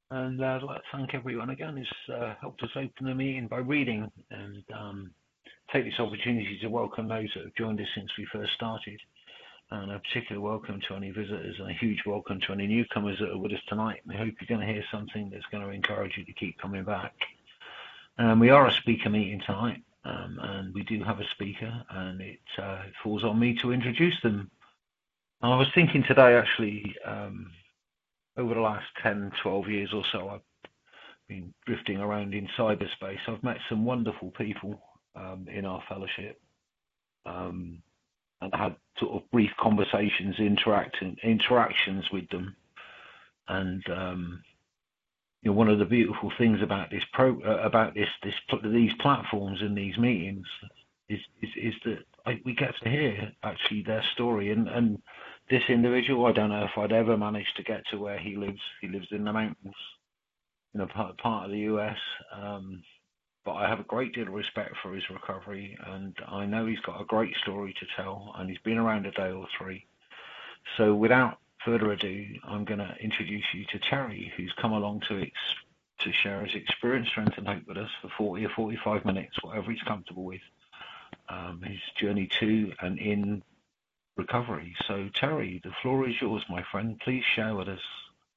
And I'd like to thank everyone again who's helped us open the meeting by reading and take this opportunity to welcome those that have joined us since we first started. And a particular welcome to any visitors and a huge welcome to any newcomers that are with us tonight. We hope you're going to hear something that's going to encourage you to keep coming back. We are a speaker meeting tonight, and we do have a speaker, and it falls on me to introduce them. And I was thinking today, actually, over the last 10, 12 years or so, I've been drifting around in cyberspace. I've met some wonderful people in our fellowship, and had sort of brief conversations, interactions with them. And one of the beautiful things about these platforms and these meetings is that we get to hear actually their story. And this individual, I don't know if I'd ever manage to get to where he lives. He lives in the mountains, in a part of the US. But I have a great deal of respect for his recovery, and I know he's got a great story to tell, and he's been around a day or three. So without further ado, I'm going to introduce you to Terry, who's come along to share his experience, strength, and hope with us for 40 or 45 minutes, whatever he's comfortable with, his journey to and in recovery. So Terry, the floor is yours, my friend. Please share with us.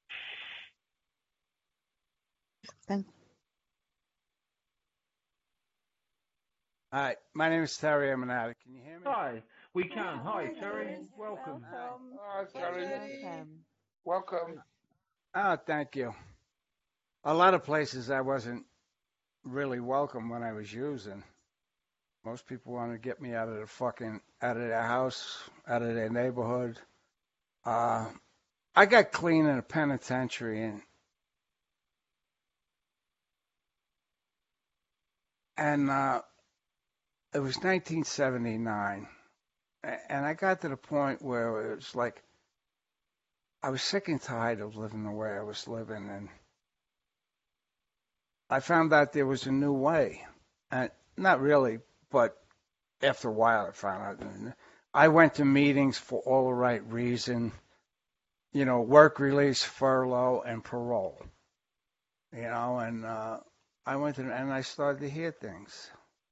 Thank Hi, my name is Terry. I'm an addict. Can you hear me? Hi, we can. Hi, Hi, Terry. Terry. Welcome. Hi, Terry. Welcome. Oh, thank you. A lot of places I wasn't really welcome when I was using. Most people wanted to get me out of their house, out of their neighborhood. I got clean in a penitentiary, and it was 1979, and I got to the point where it was like I was sick and tired of living the way I was living, and I found out there was a new way. And not really, but after a while I found out. I went to meetings for all the right reason, work release, furlough, and parole. And I went to, and I started to hear things,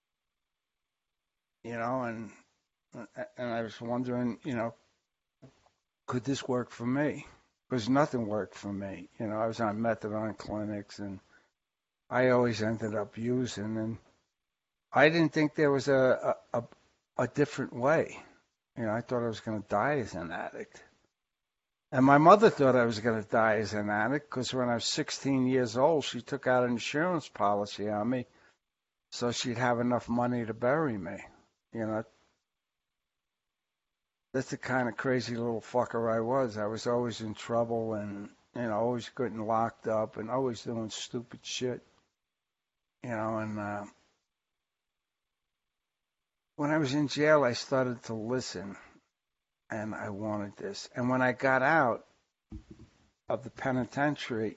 and I was wondering, could this work for me? Because nothing worked for me. I was on methadone clinics, and I always ended up using, and I didn't think there was a different way. I thought I was going to die as an addict. And my mother thought I was going to die as an addict because when I was 16 years old, she took out an insurance policy on me so she'd have enough money to bury me. That's the kind of crazy little fucker I was. I was always in trouble and, always getting locked up and always doing stupid shit. And when I was in jail, I started to listen, and I wanted this. And when I got out of the penitentiary,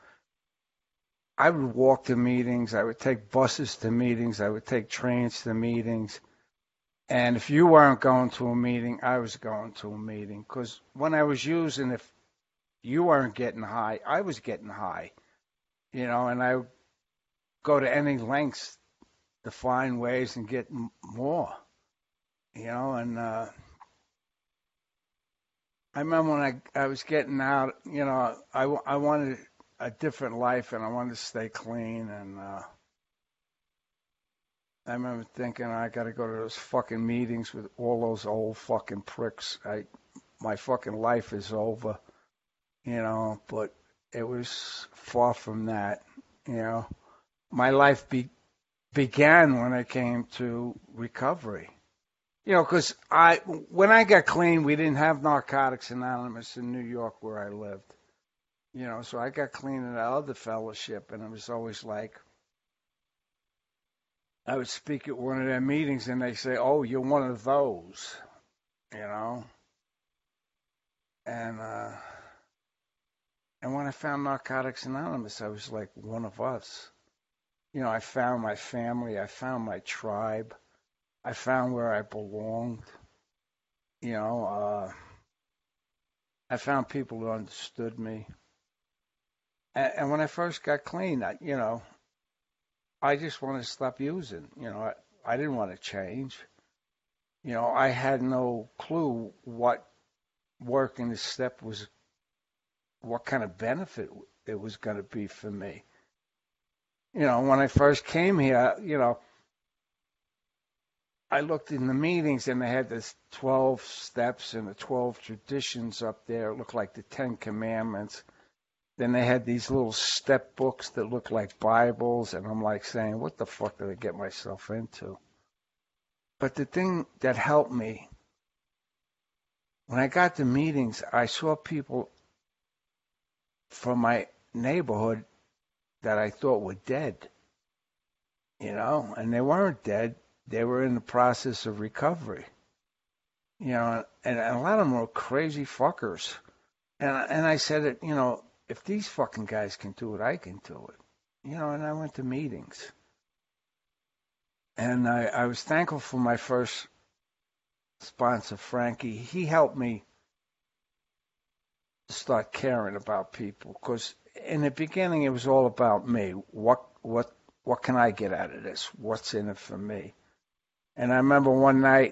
I would walk to meetings. I would take buses to meetings. I would take trains to meetings. And if you weren't going to a meeting, I was going to a meeting. Because when I was using, if you weren't getting high, I was getting high. And I would go to any lengths to find ways and get more. And I remember when I was getting out, I wanted a different life and I wanted to stay clean. And I remember thinking I got to go to those fucking meetings with all those old fucking pricks. My fucking life is over, but it was far from that. My life began when I came to recovery. Because when I got clean, we didn't have Narcotics Anonymous in New York where I lived. So I got clean in that other fellowship, and it was always like, I would speak at one of their meetings, and they say, "Oh, you're one of those," And when I found Narcotics Anonymous, I was like one of us. I found my family, I found my tribe, I found where I belonged. I found people who understood me. And when I first got clean, I just wanted to stop using. I didn't want to change. I had no clue what working this step was, what kind of benefit it was going to be for me. When I first came here, I looked in the meetings and they had this 12 steps and the 12 traditions up there. It looked like the 10 Commandments. Then they had these little step books that looked like Bibles. And I'm like saying, what the fuck did I get myself into? But the thing that helped me, when I got to meetings, I saw people from my neighborhood that I thought were dead, and they weren't dead. They were in the process of recovery, and a lot of them were crazy fuckers. And I said that, if these fucking guys can do it, I can do it, and I went to meetings. And I was thankful for my first sponsor, Frankie. He helped me start caring about people, because in the beginning it was all about me. What can I get out of this? What's in it for me? And I remember one night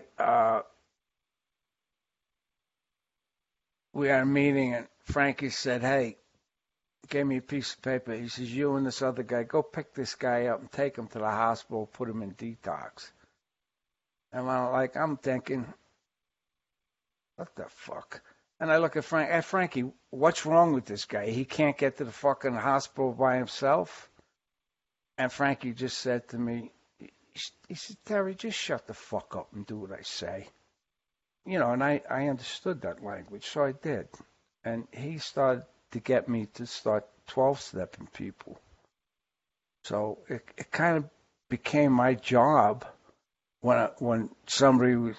we had a meeting, and Frankie said, "Hey," gave me a piece of paper. He says, "You and this other guy, go pick this guy up and take him to the hospital, put him in detox." And I'm thinking, what the fuck? And I look at Frankie, what's wrong with this guy? He can't get to the fucking hospital by himself? And Frankie just said to me, he said, "Terry, just shut the fuck up and do what I say." And I understood that language, so I did. And he started to get me to start 12-stepping people. So it kind of became my job when somebody was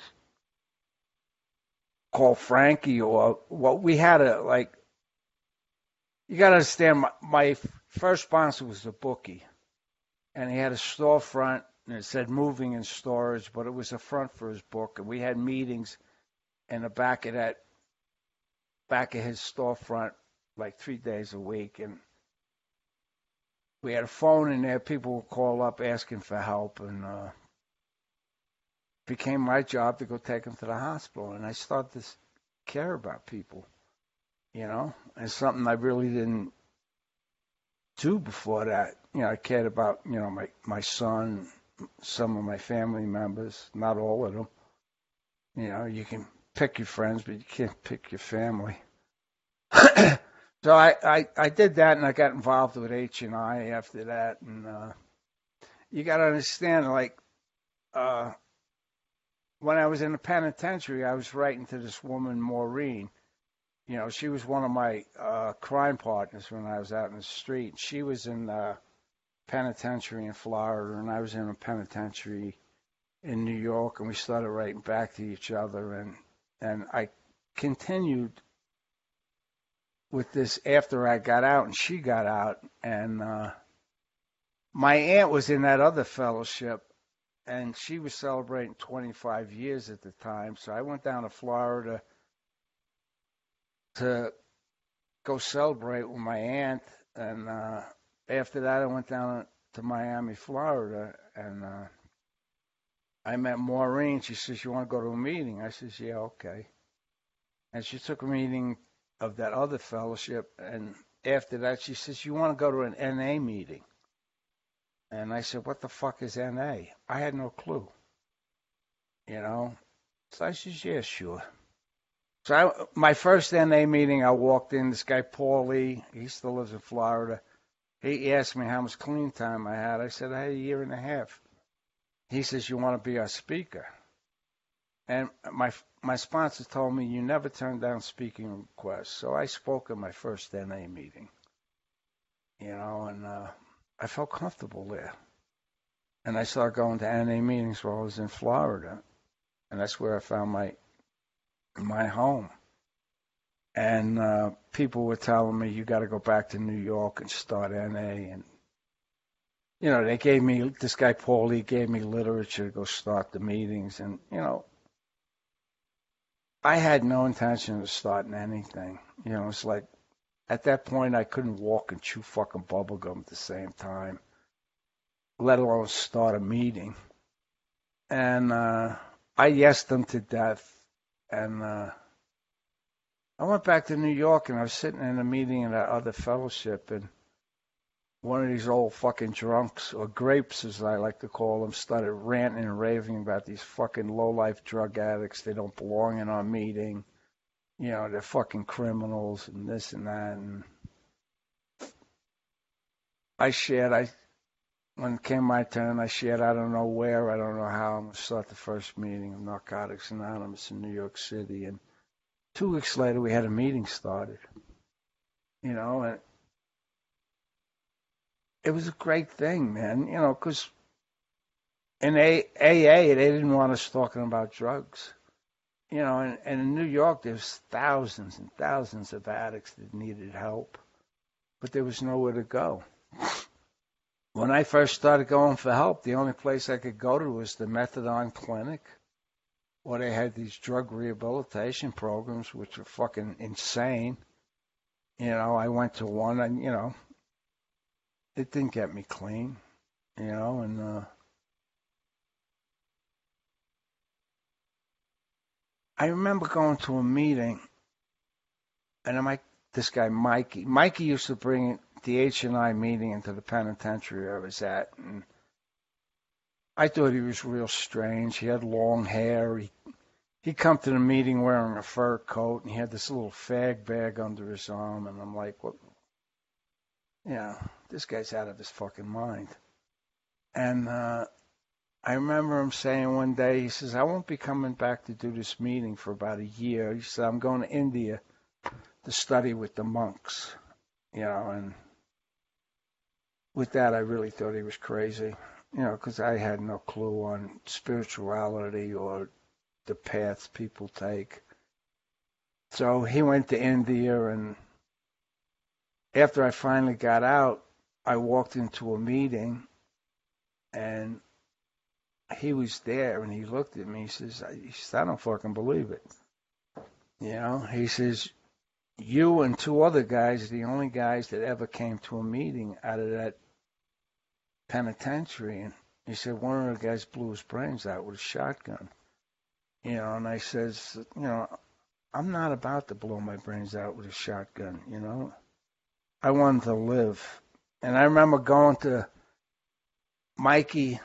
called Frankie, or what we had you got to understand, my first sponsor was a bookie, and he had a storefront, and it said moving and storage, but it was a front for his book, and we had meetings in the back of his storefront, like 3 days a week, and we had a phone in there. People would call up asking for help, and became my job to go take them to the hospital. And I started to care about people, and something I really didn't do before that. I cared about, my son, some of my family members, not all of them. You can pick your friends, but you can't pick your family. So I did that, and I got involved with H&I after that. And you got to understand, when I was in the penitentiary, I was writing to this woman, Maureen. She was one of my crime partners when I was out in the street. She was in the penitentiary in Florida, and I was in a penitentiary in New York, and we started writing back to each other. And I continued with this after I got out and she got out. And my aunt was in that other fellowship, and she was celebrating 25 years at the time. So I went down to Florida to go celebrate with my aunt. And after that, I went down to Miami, Florida, and I met Maureen. She says, "You want to go to a meeting?" I says, "Yeah, okay." And she took a meeting of that other fellowship. And after that, she says, "You want to go to an NA meeting?" And I said, "What the fuck is NA?" I had no clue, So I said, "Yeah, sure." So my first NA meeting, I walked in, this guy, Paul Lee, he still lives in Florida. He asked me how much clean time I had. I said, I had a year and a half. He says, "You want to be our speaker?" And my sponsor told me, "You never turn down speaking requests." So I spoke at my first NA meeting, and I felt comfortable there. And I started going to NA meetings while I was in Florida. And that's where I found my home. And people were telling me, "You got to go back to New York and start NA." And, they gave me, this guy Paul Lee gave me literature to go start the meetings. And, I had no intention of starting anything. It's like At that point, I couldn't walk and chew fucking bubble gum at the same time, let alone start a meeting. And I yesed them to death. And I went back to New York, and I was sitting in a meeting in that other fellowship, and one of these old fucking drunks, or grapes as I like to call them, started ranting and raving about these fucking low-life drug addicts. They don't belong in our meeting. You know, they're fucking criminals and this and that. And when it came my turn, I shared, I don't know where, I don't know how, I'm going to start the first meeting of Narcotics Anonymous in New York City. And 2 weeks later, we had a meeting started. You know, and it was a great thing, man, you know, because in AA, they didn't want us talking about drugs. You know, and in New York, there's thousands and thousands of addicts that needed help, but there was nowhere to go. When I first started going for help, the only place I could go to was the methadone clinic, or they had these drug rehabilitation programs, which were fucking insane. You know, I went to one, and, you know, it didn't get me clean, you know, and I remember going to a meeting, and this guy Mikey used to bring the H&I meeting into the penitentiary I was at, and I thought he was real strange. He had long hair. He'd come to the meeting wearing a fur coat, and he had this little fag bag under his arm, and I'm like, what? You know, this guy's out of his fucking mind. And I remember him saying one day, he says, I won't be coming back to do this meeting for about a year. He said, I'm going to India to study with the monks, you know, and with that, I really thought he was crazy, you know, because I had no clue on spirituality or the paths people take. So he went to India, and after I finally got out, I walked into a meeting, and he was there, and he looked at me. He says, I don't fucking believe it. You know, he says, you and 2 other guys are the only guys that ever came to a meeting out of that penitentiary. And he said, one of the guys blew his brains out with a shotgun. You know, and I says, you know, I'm not about to blow my brains out with a shotgun, you know. I wanted to live. And I remember going to Mikey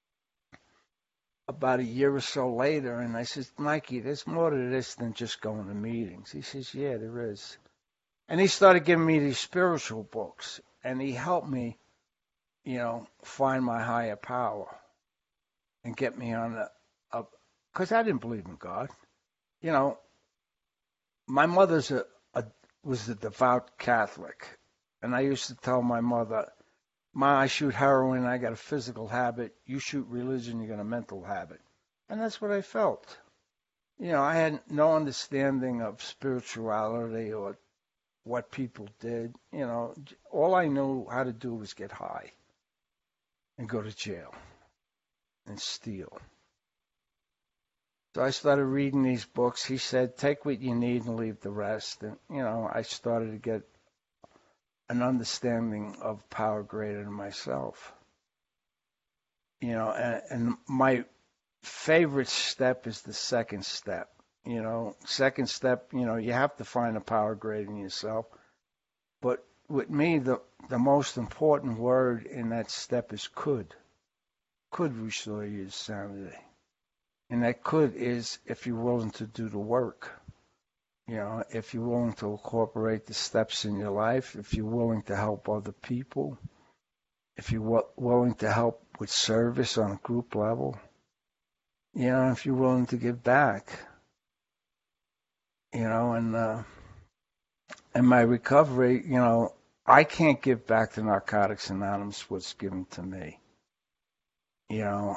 about a year or so later, and I says, Mikey, there's more to this than just going to meetings. He says, yeah, there is. And he started giving me these spiritual books, and he helped me, you know, find my higher power and get me on because I didn't believe in God. You know, my mother's was a devout Catholic, and I used to tell my mother, Ma, I shoot heroin, I got a physical habit. You shoot religion, you got a mental habit. And that's what I felt. You know, I had no understanding of spirituality or what people did. You know, all I knew how to do was get high and go to jail and steal. So I started reading these books. He said, take what you need and leave the rest. And, you know, I started to get an understanding of power greater than myself. You know, and my favorite step is the second step. You know, second step, you know, you have to find a power greater than yourself. But with me, the most important word in that step is could. Could restore your sanity. And that could is if you're willing to do the work. You know, if you're willing to incorporate the steps in your life, if you're willing to help other people, if you're willing to help with service on a group level, you know, if you're willing to give back, you know, and my recovery, you know, I can't give back to Narcotics Anonymous what's given to me. You know,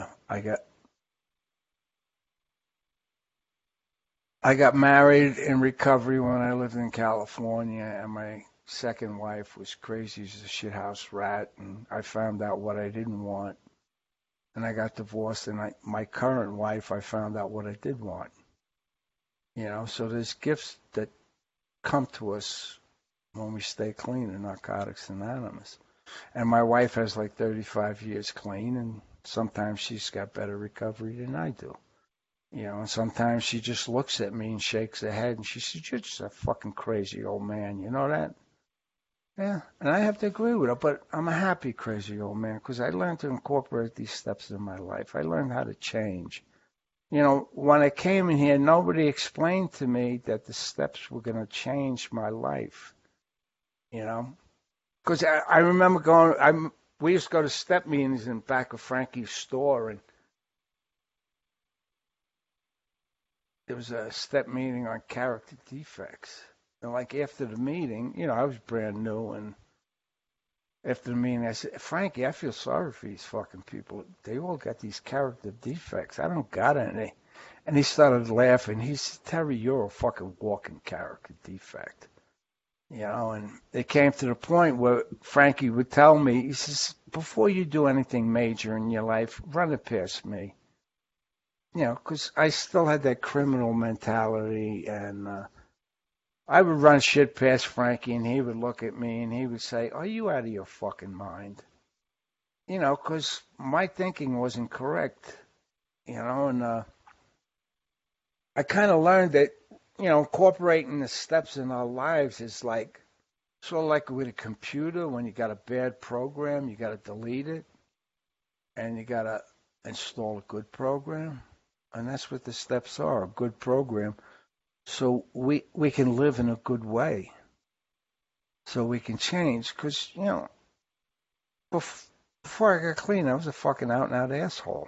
I got married in recovery when I lived in California, and my second wife was crazy as a shithouse rat, and I found out what I didn't want. And I got divorced, and my current wife, I found out what I did want. You know, so there's gifts that come to us when we stay clean in Narcotics Anonymous. And my wife has like 35 years clean, and sometimes she's got better recovery than I do. And sometimes she just looks at me and shakes her head, and she says, "You're just a fucking crazy old man." You know that? Yeah, and I have to agree with her, but I'm a happy crazy old man because I learned to incorporate these steps in my life. I learned how to change. When I came in here, nobody explained to me that the steps were going to change my life, Because I remember we used to go to step meetings in back of Frankie's store, and there was a step meeting on character defects. And like after the meeting, I was brand new, and after the meeting, I said, "Frankie, I feel sorry for these fucking people. They all got these character defects. I don't got any." And he started laughing. He said, "Terry, you're a fucking walking character defect." And it came to the point where Frankie would tell me, he says, "Before you do anything major in your life, run it past me." Because I still had that criminal mentality, and I would run shit past Frankie, and he would look at me, and he would say, "Are you out of your fucking mind?" Because my thinking wasn't correct, and I kind of learned that, incorporating the steps in our lives is like, sort of like with a computer. When you got a bad program, you got to delete it, and you got to install a good program. And that's what the steps are, a good program. So we can live in a good way. So we can change. Because, before I got clean, I was a fucking out-and-out asshole.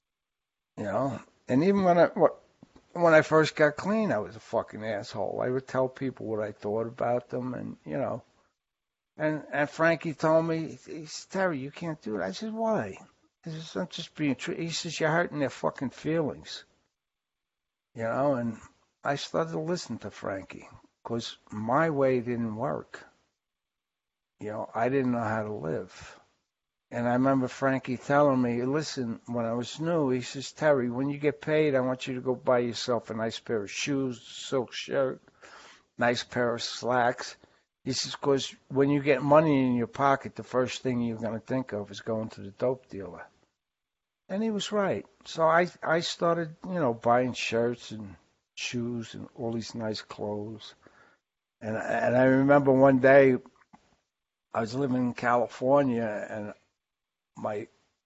And even when I first got clean, I was a fucking asshole. I would tell people what I thought about them, and, And Frankie told me, he said, "Terry, you can't do it." I said, "Why?" He says, "I'm just being true." He says, "You're hurting their fucking feelings." And I started to listen to Frankie because my way didn't work. I didn't know how to live. And I remember Frankie telling me, "Listen, when I was new," he says, "Terry, when you get paid, I want you to go buy yourself a nice pair of shoes, silk shirt, nice pair of slacks." He says, "Because when you get money in your pocket, the first thing you're going to think of is going to the dope dealer." And he was right. So I started, buying shirts and shoes and all these nice clothes. And I remember one day I was living in California, and my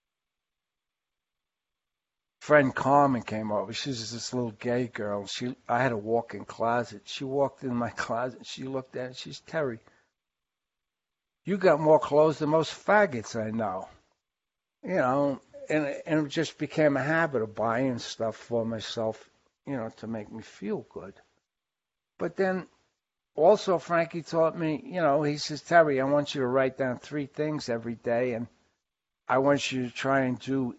friend Carmen came over. She was this little gay girl. I had a walk-in closet. She walked in my closet. She looked at it. She's, "Terry, you got more clothes than most faggots I know." And it just became a habit of buying stuff for myself, to make me feel good. But then also Frankie taught me, he says, "Terry, I want you to write down 3 things every day, and I want you to try and do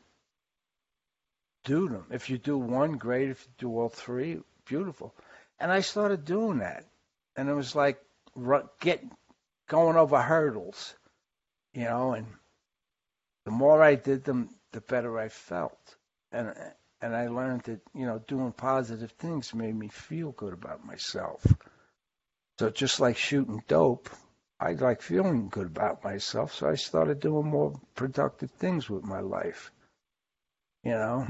them. If you do one, great. If you do all 3, beautiful." And I started doing that. And it was like going over hurdles, and the more I did them, the better I felt. And I learned that, doing positive things made me feel good about myself. So just like shooting dope, I like feeling good about myself. So I started doing more productive things with my life, And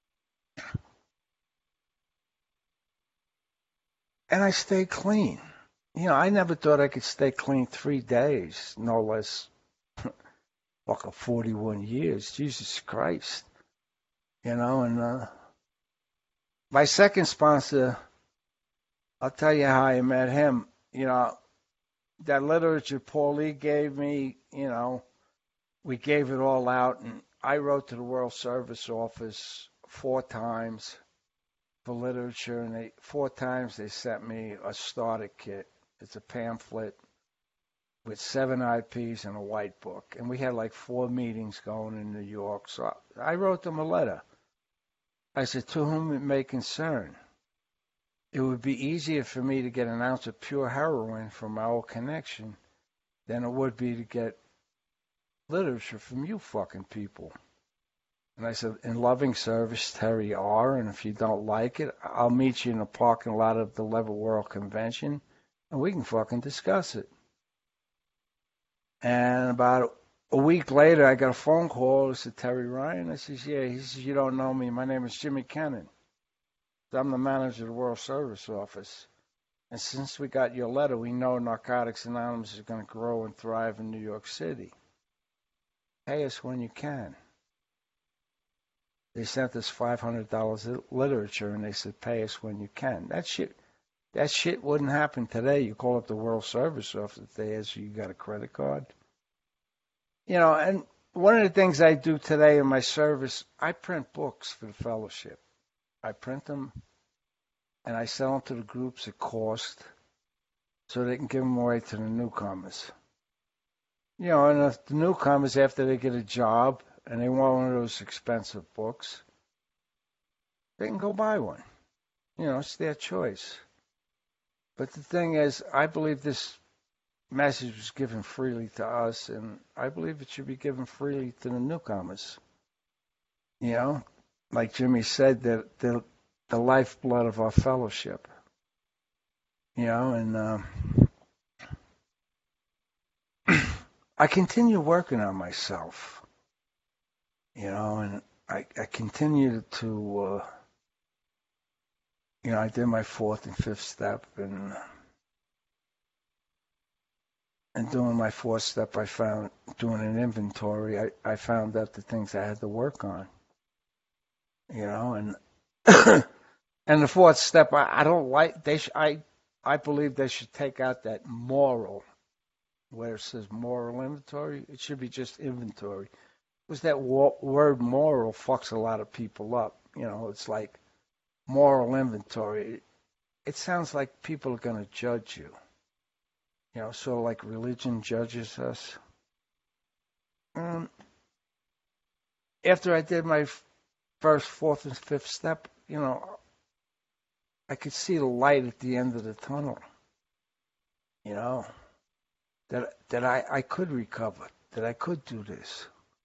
I stayed clean. I never thought I could stay clean 3 days, no less. Fucking 41 years, Jesus Christ. And my second sponsor, I'll tell you how I met him. That literature Paul Lee gave me, we gave it all out, and I wrote to the World Service Office 4 times for literature, and 4 times they sent me a starter kit. It's a pamphlet with 7 IPs and a white book. And we had like 4 meetings going in New York. So I wrote them a letter. I said, "To whom it may concern, it would be easier for me to get an ounce of pure heroin from my old connection than it would be to get literature from you fucking people." And I said, "In loving service, Terry R. And if you don't like it, I'll meet you in the parking lot of the Level World Convention, and we can fucking discuss it." And about a week later, I got a phone call. It said, Terry Ryan. I says, yeah. He says, you don't know me. My name is Jimmy Kennan. I'm the manager of the World Service Office. And since we got your letter, we know Narcotics Anonymous is going to grow and thrive in New York City. Pay us when you can. They sent us $500 literature, and they said, pay us when you can. That shit wouldn't happen today. You call up the World Service Office, they ask you got a credit card. And one of the things I do today in my service, I print books for the fellowship. I print them, and I sell them to the groups at cost so they can give them away to the newcomers. And if the newcomers, after they get a job and they want one of those expensive books, they can go buy one. It's their choice. But the thing is, I believe this message was given freely to us, and I believe it should be given freely to the newcomers. Like Jimmy said, the lifeblood of our fellowship. And I continue working on myself. And I continue to, I did my 4th and 5th step, and doing my 4th step, I found, doing an inventory, I found out the things I had to work on, and and the 4th step, I don't like, I believe they should take out that moral, where it says moral inventory. It should be just inventory. Because that word moral fucks a lot of people up. It's like moral inventory. It sounds like people are going to judge you. Sort of like religion judges us. After I did my first, 4th, and 5th step, I could see the light at the end of the tunnel. That I could recover, that I could do this.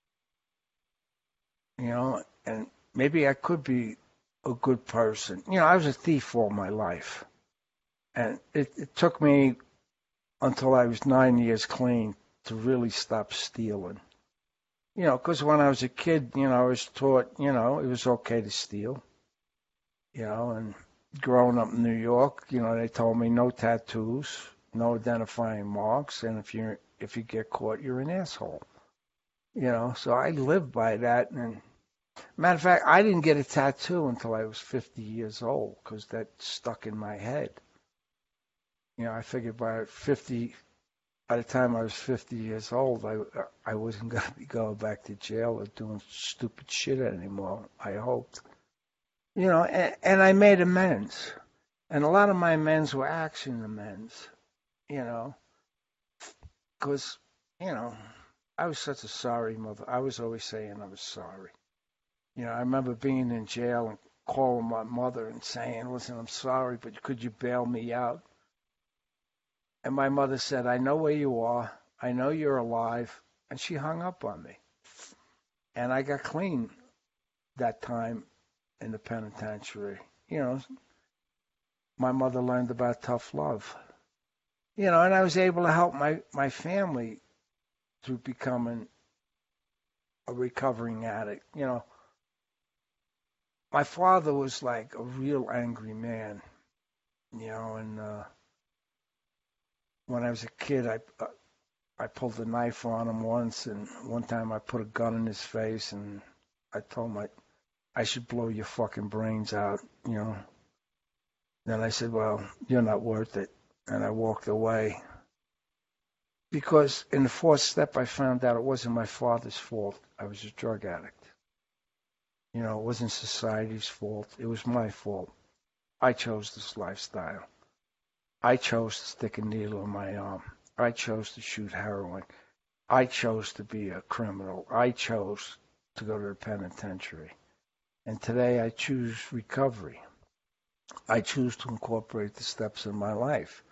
And maybe I could be a good person. I was a thief all my life. And it took me until I was 9 years clean to really stop stealing. Because when I was a kid, I was taught, it was okay to steal. And growing up in New York, they told me no tattoos, no identifying marks, and if you get caught, you're an asshole. So I lived by that. And matter of fact, I didn't get a tattoo until I was 50 years old because that stuck in my head. I figured by the time I was 50 years old, I wasn't going to be going back to jail or doing stupid shit anymore, I hoped. And I made amends. And a lot of my amends were action amends, because, I was such a sorry mother. I was always saying I was sorry. I remember being in jail and calling my mother and saying, listen, I'm sorry, but could you bail me out? And my mother said, I know where you are. I know you're alive. And she hung up on me. And I got clean that time in the penitentiary. My mother learned about tough love. And I was able to help my family through becoming a recovering addict. My father was like a real angry man, and when I was a kid, I pulled a knife on him once, and one time I put a gun in his face, and I told him I should blow your fucking brains out, Then I said, well, you're not worth it, and I walked away. Because in the 4th step, I found out it wasn't my father's fault. I was a drug addict. It wasn't society's fault. It was my fault. I chose this lifestyle. I chose to stick a needle in my arm. I chose to shoot heroin. I chose to be a criminal. I chose to go to the penitentiary. And today I choose recovery. I choose to incorporate the steps in my life,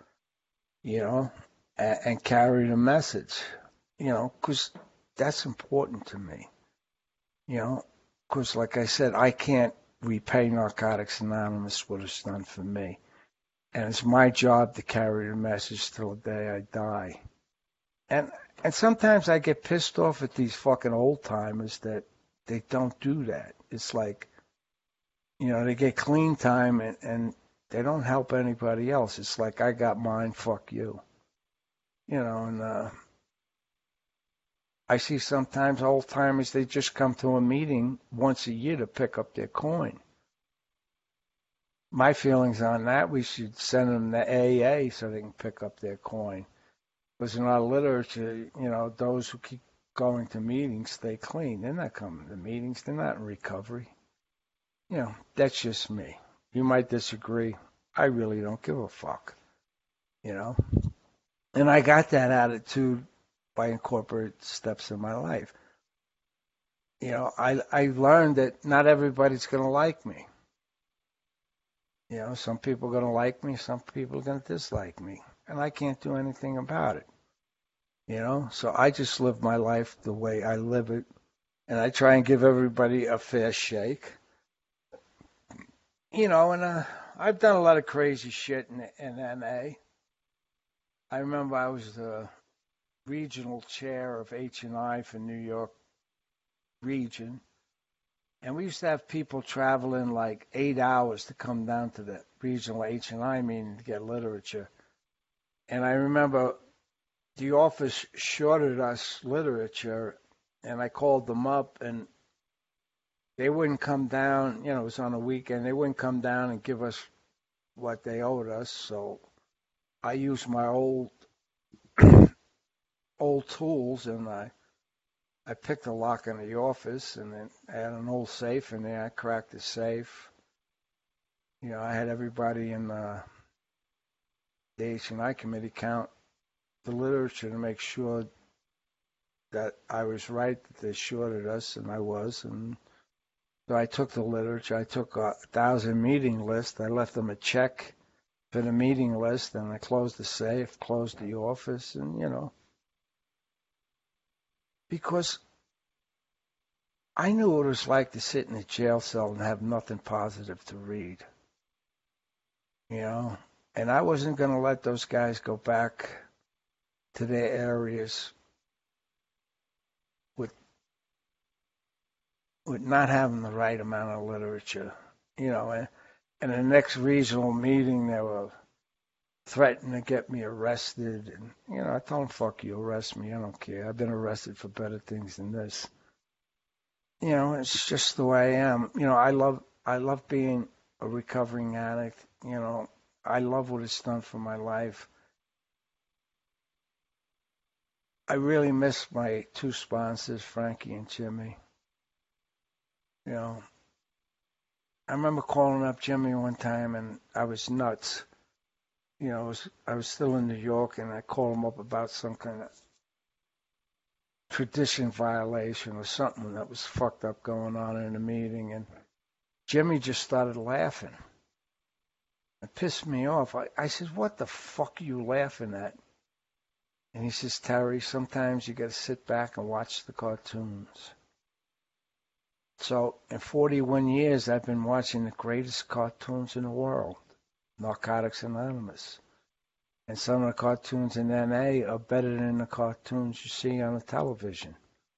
and carry the message, because that's important to me, because like I said, I can't repay Narcotics Anonymous what it's done for me. And it's my job to carry the message till the day I die. And and sometimes I get pissed off at these fucking old timers that they don't do that. It's like, they get clean time and they don't help anybody else. It's like I got mine, fuck you. And I see sometimes old timers, they just come to a meeting once a year to pick up their coin. My feelings on that, we should send them to AA so they can pick up their coin. Because in our literature, those who keep going to meetings stay clean. They're not coming to meetings. They're not in recovery. That's just me. You might disagree. I really don't give a fuck. And I got that attitude by incorporating steps in my life. I learned that not everybody's going to like me. Some people are going to like me, some people are going to dislike me, and I can't do anything about it. So I just live my life the way I live it, and I try and give everybody a fair shake. And I've done a lot of crazy shit in NA. I remember I was the regional chair of H&I for New York region. And we used to have people traveling like 8 hours to come down to the regional H&I meeting to get literature. And I remember the office shorted us literature, and I called them up, and they wouldn't come down. It was on a weekend. They wouldn't come down and give us what they owed us. So I used my old tools, and I picked a lock in the office, and then I had an old safe in there. I cracked the safe. I had everybody in the H&I committee count the literature to make sure that I was right, that they shorted us, and I was. And so I took the literature. I took 1,000 meeting lists. I left them a check for the meeting list, and I closed the safe, closed the office, and, because I knew what it was like to sit in a jail cell and have nothing positive to read. And I wasn't going to let those guys go back to their areas with not having the right amount of literature. And the next regional meeting, they were threatening to get me arrested. And, I told them, fuck you, arrest me. I don't care. I've been arrested for better things than this. It's just the way I am. I love being a recovering addict. I love what it's done for my life. I really miss my two sponsors, Frankie and Jimmy. I remember calling up Jimmy one time, and I was nuts. I was still in New York, and I called him up about some kind of tradition violation or something that was fucked up going on in a meeting, and Jimmy just started laughing. It pissed me off. I said, what the fuck are you laughing at? And he says, Terry, sometimes you got to sit back and watch the cartoons. So in 41 years, I've been watching the greatest cartoons in the world, Narcotics Anonymous. And some of the cartoons in NA are better than the cartoons you see on the television.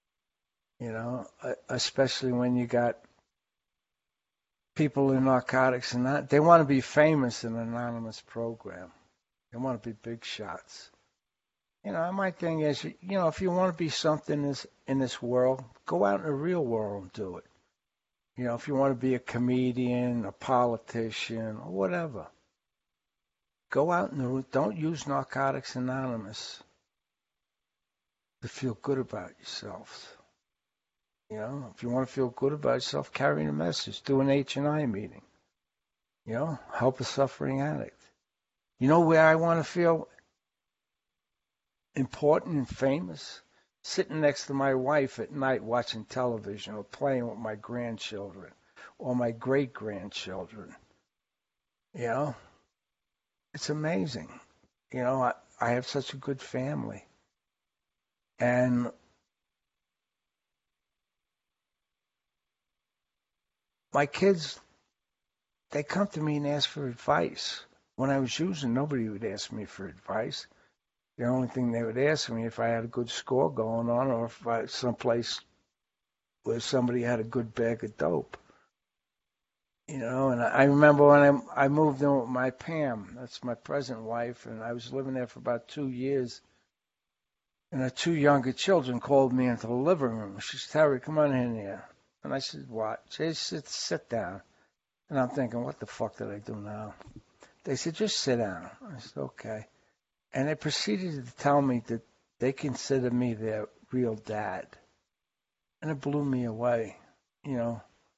Especially when you got people in narcotics and that. They want to be famous in an anonymous program. They want to be big shots. My thing is, if you want to be something in this world, go out in the real world and do it. If you want to be a comedian, a politician, or whatever, go out and don't use Narcotics Anonymous to feel good about yourself. If you want to feel good about yourself, carry the message. Do an H&I meeting. Help a suffering addict. Where I want to feel important and famous? Sitting next to my wife at night watching television or playing with my grandchildren or my great-grandchildren. It's amazing. I have such a good family. And my kids, they come to me and ask for advice. When I was using, nobody would ask me for advice. The only thing they would ask me if I had a good score going on or if I someplace where somebody had a good bag of dope. You know, and I remember when I moved in with my Pam, that's my present wife, and I was living there for about 2 years. And her two younger children called me into the living room. She said, Terry, come on in here. And I said, what? She said, sit down. And I'm thinking, what the fuck did I do now? They said, just sit down. I said, okay. And they proceeded to tell me that they consider me their real dad. And it blew me away, you know,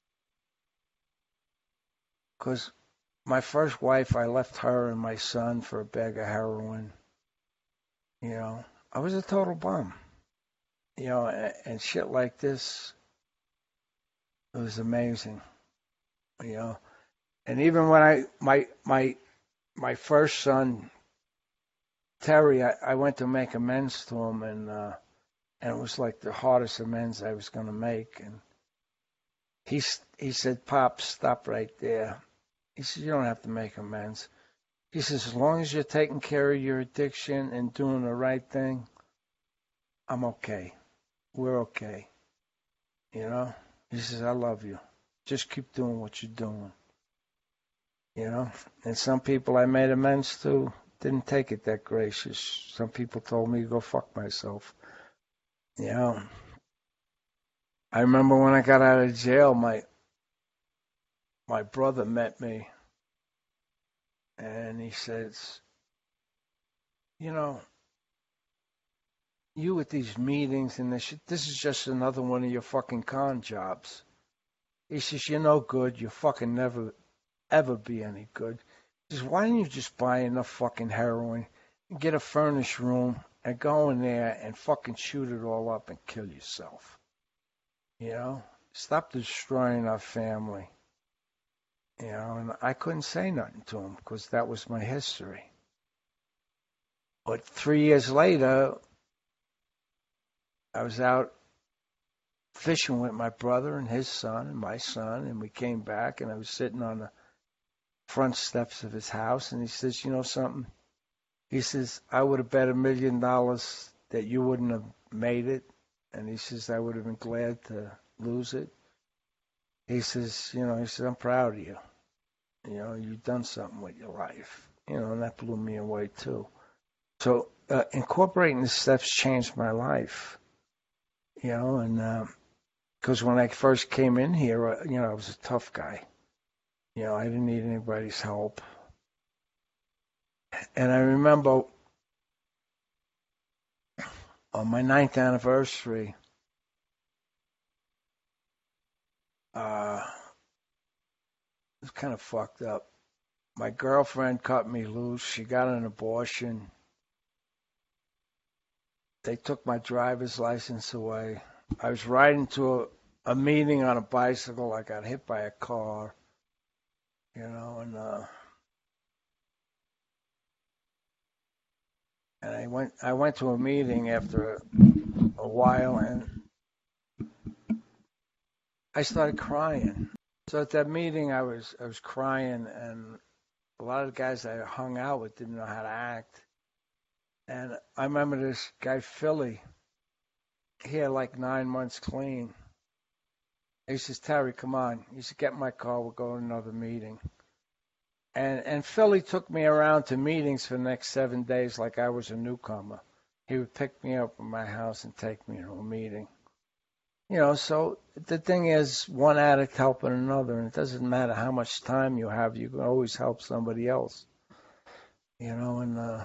because my first wife, I left her and my son for a bag of heroin. You know, I was a total bum. You know, and shit like this, it was amazing. You know, and even when my first son, Terry, I went to make amends to him, and it was like the hardest amends I was going to make. And he said, Pop, stop right there. He said, you don't have to make amends. He says, as long as you're taking care of your addiction and doing the right thing, I'm okay. We're okay. You know? He says, I love you. Just keep doing what you're doing. You know? And some people I made amends to didn't take it that gracious. Some people told me to go fuck myself. You know? I remember when I got out of jail, my brother met me. And he says, you know, you with these meetings and this is just another one of your fucking con jobs. He says, you're no good. You'll fucking never, ever be any good. He says, why don't you just buy enough fucking heroin and get a furnished room and go in there and fucking shoot it all up and kill yourself? You know? Stop destroying our family. You know, and I couldn't say nothing to him because that was my history. But 3 years later, I was out fishing with my brother and his son and my son, and we came back, and I was sitting on the front steps of his house, and he says, you know something? He says, I would have bet $1 million that you wouldn't have made it, and he says, I would have been glad to lose it. He says, you know, he says, I'm proud of you. You know, you've done something with your life. You know, and that blew me away, too. So incorporating the steps changed my life. You know, and because when I first came in here, you know, I was a tough guy. You know, I didn't need anybody's help. And I remember on my 9th anniversary, it was kind of fucked up. My girlfriend cut me loose. She got an abortion. They took my driver's license away. I was riding to a meeting on a bicycle. I got hit by a car, you know, and I went to a meeting after a while, and I started crying. So at that meeting, I was crying, and a lot of the guys I hung out with didn't know how to act. And I remember this guy, Philly, he had like 9 months clean. He says, Terry, come on. He said, get in my car, we'll go to another meeting. And Philly took me around to meetings for the next 7 days like I was a newcomer. He would pick me up from my house and take me to a meeting. You know, so the thing is, one addict helping another, and it doesn't matter how much time you have, you can always help somebody else. You know, and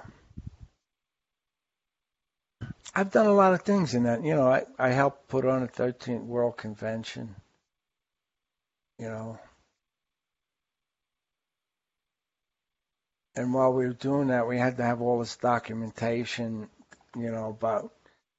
I've done a lot of things in that. You know, I helped put on a 13th World Convention. You know, and while we were doing that, we had to have all this documentation, you know, about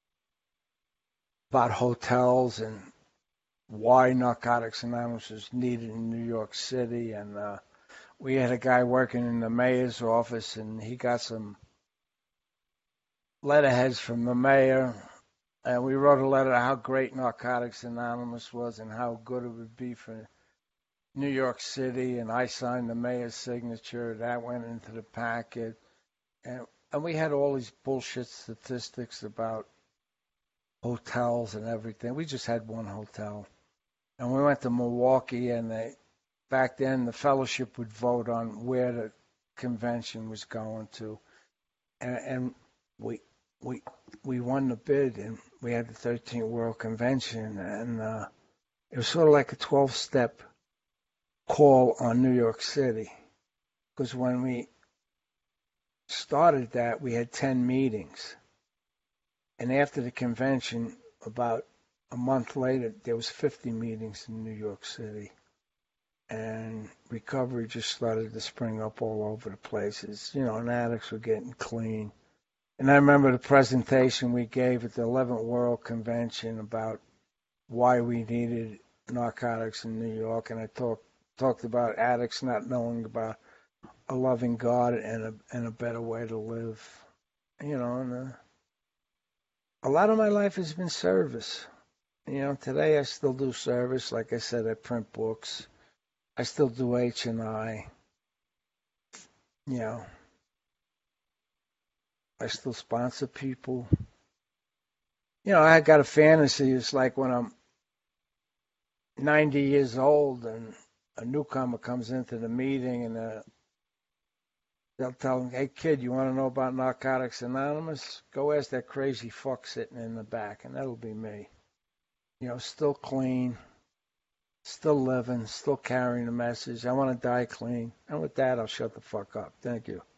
hotels and why Narcotics Anonymous was needed in New York City. And we had a guy working in the mayor's office, and he got some letterheads from the mayor. And we wrote a letter how great Narcotics Anonymous was and how good it would be for New York City. And I signed the mayor's signature. That went into the packet. And And we had all these bullshit statistics about hotels and everything. We just had one hotel. And we went to Milwaukee, and back then the fellowship would vote on where the convention was going to. And we won the bid, and we had the 13th World Convention, and it was sort of like a 12-step call on New York City. Because when we started that, we had 10 meetings. And after the convention, about a month later, there was 50 meetings in New York City. And recovery just started to spring up all over the places. And addicts were getting clean. And I remember the presentation we gave at the 11th World Convention about why we needed narcotics in New York. And I talked about addicts not knowing about a loving God and a better way to live. And a lot of my life has been service. Today I still do service. Like I said, I print books. I still do H&I. I still sponsor people. I got a fantasy. It's like when I'm 90 years old and a newcomer comes into the meeting and they'll tell them, "Hey, kid, you want to know about Narcotics Anonymous? Go ask that crazy fuck sitting in the back," and that'll be me. Still clean, still living, still carrying the message. I want to die clean. And with that, I'll shut the fuck up. Thank you.